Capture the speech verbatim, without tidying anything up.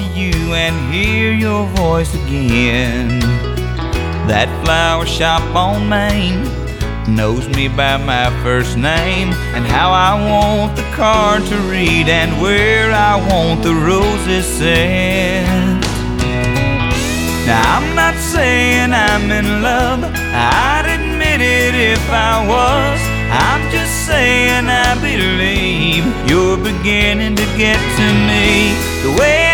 to you and hear your voice again. That flower shop on Main knows me by my first name, and how I want the card to read, and where I want the roses sent. Now I'm not saying I'm in love, I'd admit it if I was. I'm just saying I believe you're beginning to get to me the way